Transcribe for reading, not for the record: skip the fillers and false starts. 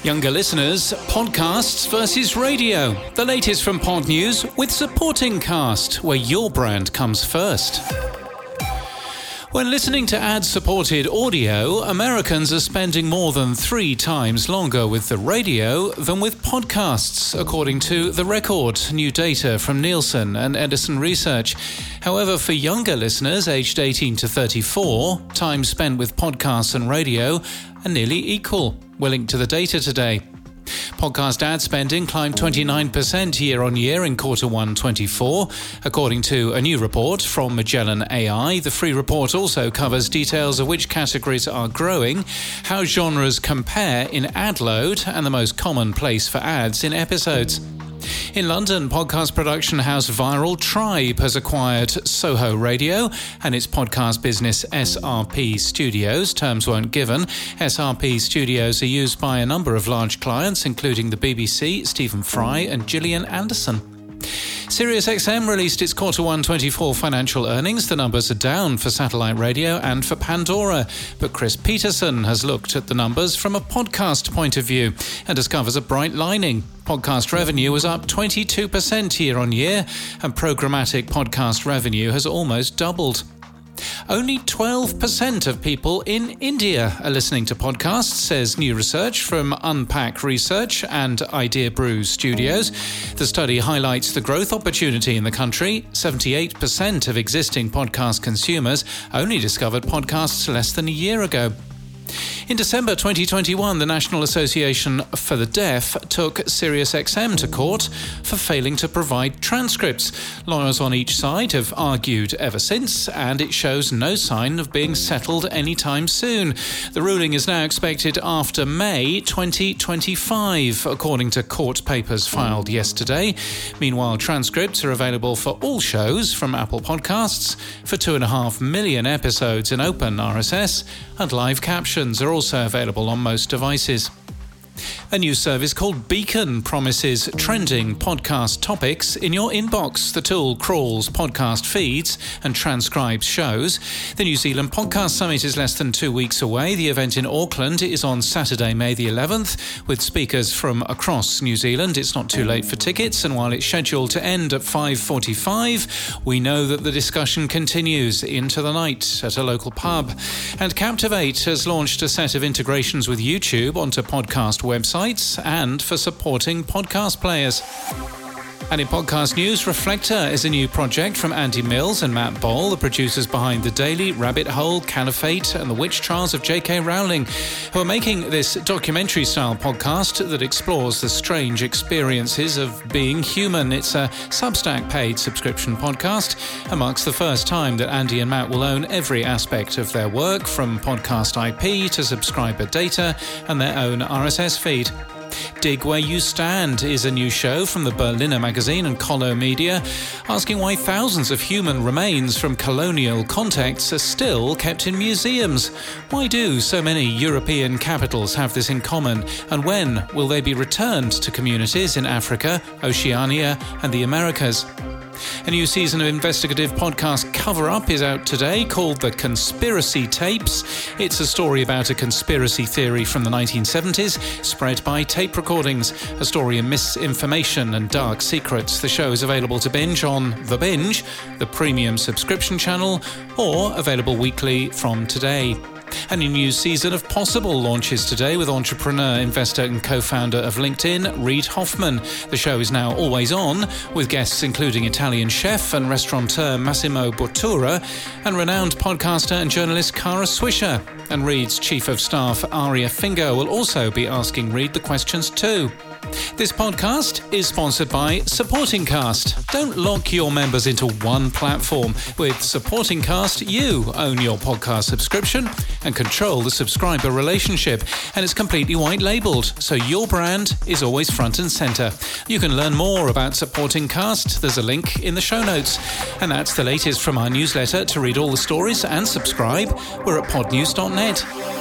Younger listeners, podcasts versus radio. The latest from Pod News with Supporting Cast, where your brand comes first. When listening to ad-supported audio, Americans are spending more than 3 times longer with the radio than with podcasts, according to The Record, new data from Nielsen and Edison Research. However, for younger listeners aged 18 to 34, time spent with podcasts and radio are nearly equal. We're linked to the data today. Podcast ad spending climbed 29% year-on-year in Q1 24, according to a new report from Magellan AI. The free report also covers details of which categories are growing, how genres compare in ad load, and the most common place for ads in episodes. In London, podcast production house Viral Tribe has acquired Soho Radio and its podcast business SRP Studios. Terms weren't given. SRP Studios are used by a number of large clients, including the BBC, Stephen Fry and Gillian Anderson. SiriusXM released its Q1 24 financial earnings. The numbers are down for satellite radio and for Pandora. But Chris Peterson has looked at the numbers from a podcast point of view and discovers a bright lining. Podcast revenue was up 22% year-on-year, and programmatic podcast revenue has almost doubled. Only 12% of people in India are listening to podcasts, says new research from Unpack Research and Idea Brew Studios. The study highlights the growth opportunity in the country. 78% of existing podcast consumers only discovered podcasts less than a year ago. In December 2021, the National Association for the Deaf took SiriusXM to court for failing to provide transcripts. Lawyers on each side have argued ever since, and it shows no sign of being settled anytime soon. The ruling is now expected after May 2025, according to court papers filed yesterday. Meanwhile, transcripts are available for all shows from Apple Podcasts, for 2.5 million episodes in open RSS, and live captions are also available on most devices. A new service called Beacon promises trending podcast topics in your inbox. The tool crawls podcast feeds and transcribes shows. The New Zealand Podcast Summit is less than 2 weeks away. The event in Auckland is on Saturday, May the 11th, with speakers from across New Zealand. It's not too late for tickets, and while it's scheduled to end at 5:45, we know that the discussion continues into the night at a local pub. And Captivate has launched a set of integrations with YouTube onto podcast websites and for supporting podcast players. And in podcast news, Reflector is a new project from Andy Mills and Matt Boll, the producers behind The Daily, Rabbit Hole, Caliphate and The Witch Trials of J.K. Rowling, who are making this documentary-style podcast that explores the strange experiences of being human. It's a Substack paid subscription podcast and marks the first time that Andy and Matt will own every aspect of their work, from podcast IP to subscriber data and their own RSS feed. Dig Where You Stand is a new show from the Berliner Magazine and Colo Media, asking why thousands of human remains from colonial contexts are still kept in museums. Why do so many European capitals have this in common, and when will they be returned to communities in Africa, Oceania and the Americas? A new season of investigative podcast Cover Up is out today, called The Conspiracy Tapes. It's a story about a conspiracy theory from the 1970s, spread by tape recordings, a story of misinformation and dark secrets. The show is available to binge on The Binge, the premium subscription channel, or available weekly from today. And a new season of Possible launches today with entrepreneur, investor and co-founder of LinkedIn, Reid Hoffman. The show is now always on, with guests including Italian chef and restaurateur Massimo Bottura and renowned podcaster and journalist Kara Swisher. And Reid's chief of staff, Aria Fingo, will also be asking Reid the questions too. This podcast is sponsored by Supporting Cast. Don't lock your members into one platform. With Supporting Cast, you own your podcast subscription and control the subscriber relationship. And it's completely white labeled, so your brand is always front and center. You can learn more about Supporting Cast. There's a link in the show notes. And that's the latest from our newsletter. To read all the stories and subscribe, we're at podnews.net.